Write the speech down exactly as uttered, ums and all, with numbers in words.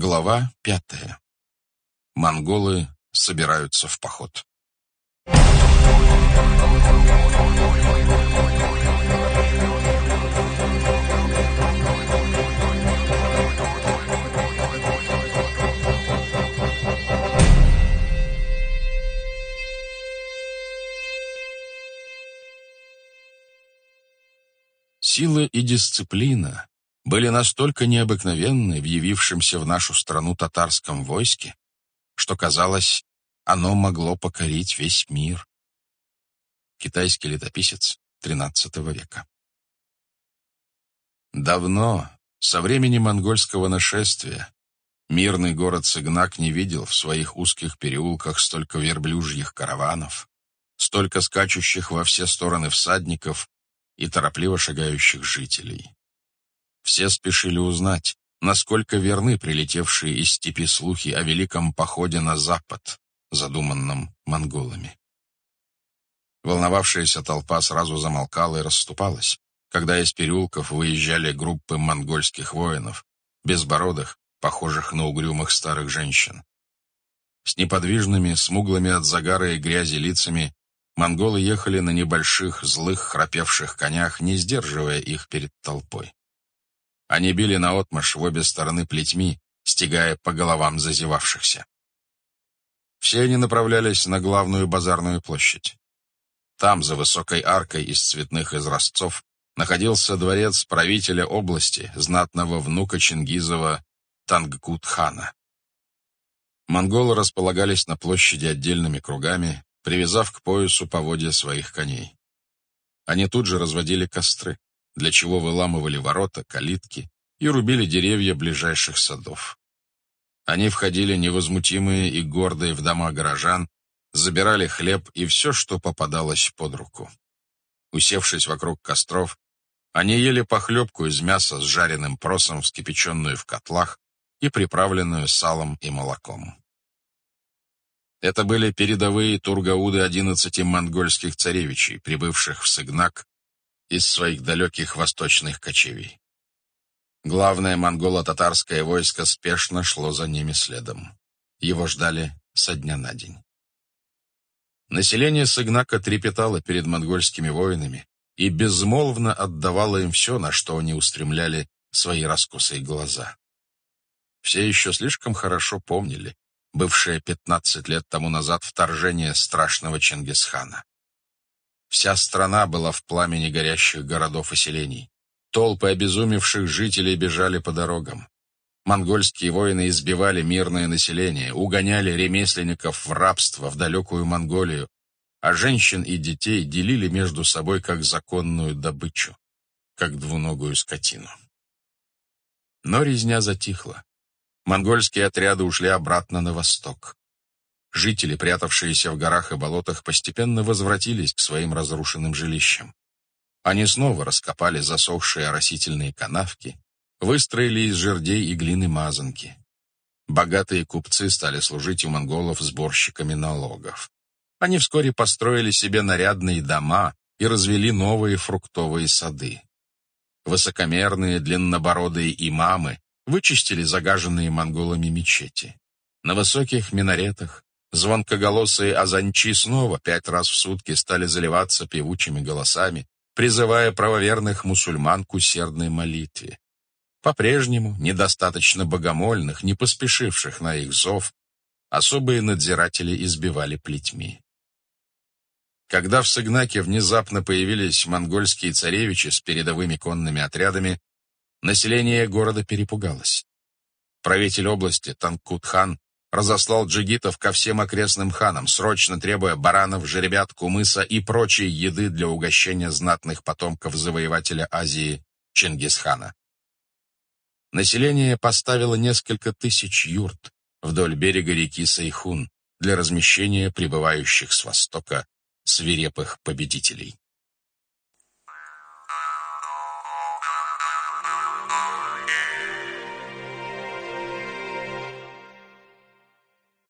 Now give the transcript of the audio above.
Глава пятая. Монголы собираются в поход. Сила и дисциплина были настолько необыкновенны в явившемся в нашу страну татарском войске, что, казалось, оно могло покорить весь мир. Китайский летописец тринадцатого века. Давно, со времени монгольского нашествия, мирный город Сыгнак не видел в своих узких переулках столько верблюжьих караванов, столько скачущих во все стороны всадников и торопливо шагающих жителей. Все спешили узнать, насколько верны прилетевшие из степи слухи о великом походе на запад, задуманном монголами. Волновавшаяся толпа сразу замолкала и расступалась, когда из переулков выезжали группы монгольских воинов, безбородых, похожих на угрюмых старых женщин. С неподвижными, смуглыми от загара и грязи лицами монголы ехали на небольших, злых, храпевших конях, не сдерживая их перед толпой. Они били наотмашь в обе стороны плетьми, стегая по головам зазевавшихся. Все они направлялись на главную базарную площадь. Там, за высокой аркой из цветных изразцов, находился дворец правителя области, знатного внука Чингизова Тангкут-хана. Монголы располагались на площади отдельными кругами, привязав к поясу поводья своих коней. Они тут же разводили костры, для чего выламывали ворота, калитки и рубили деревья ближайших садов. Они входили невозмутимые и гордые в дома горожан, забирали хлеб и все, что попадалось под руку. Усевшись вокруг костров, они ели похлебку из мяса с жареным просом, вскипяченную в котлах и приправленную салом и молоком. Это были передовые тургауды одиннадцати монгольских царевичей, прибывших в Сыгнак из своих далеких восточных кочевий. Главное монголо-татарское войско спешно шло за ними следом. Его ждали со дня на день. Население Сыгнака трепетало перед монгольскими воинами и безмолвно отдавало им все, на что они устремляли свои раскосые глаза. Все еще слишком хорошо помнили бывшее пятнадцать лет тому назад вторжение страшного Чингисхана. Вся страна была в пламени горящих городов и селений. Толпы обезумевших жителей бежали по дорогам. Монгольские воины избивали мирное население, угоняли ремесленников в рабство в далекую Монголию, а женщин и детей делили между собой как законную добычу, как двуногую скотину. Но резня затихла. Монгольские отряды ушли обратно на восток. Жители, прятавшиеся в горах и болотах, постепенно возвратились к своим разрушенным жилищам. Они снова раскопали засохшие оросительные канавки, выстроили из жердей и глины мазанки. Богатые купцы стали служить у монголов сборщиками налогов. Они вскоре построили себе нарядные дома и развели новые фруктовые сады. Высокомерные длиннобородые имамы вычистили загаженные монголами мечети. На высоких минаретах звонкоголосые азанчи снова пять раз в сутки стали заливаться певучими голосами, призывая правоверных мусульман к усердной молитве. По-прежнему недостаточно богомольных, не поспешивших на их зов, особые надзиратели избивали плетьми. Когда в Сыгнаке внезапно появились монгольские царевичи с передовыми конными отрядами, население города перепугалось. Правитель области Тангкут-хан разослал джигитов ко всем окрестным ханам, срочно требуя баранов, жеребят, кумыса и прочей еды для угощения знатных потомков завоевателя Азии Чингисхана. Население поставило несколько тысяч юрт вдоль берега реки Сайхун для размещения прибывающих с востока свирепых победителей.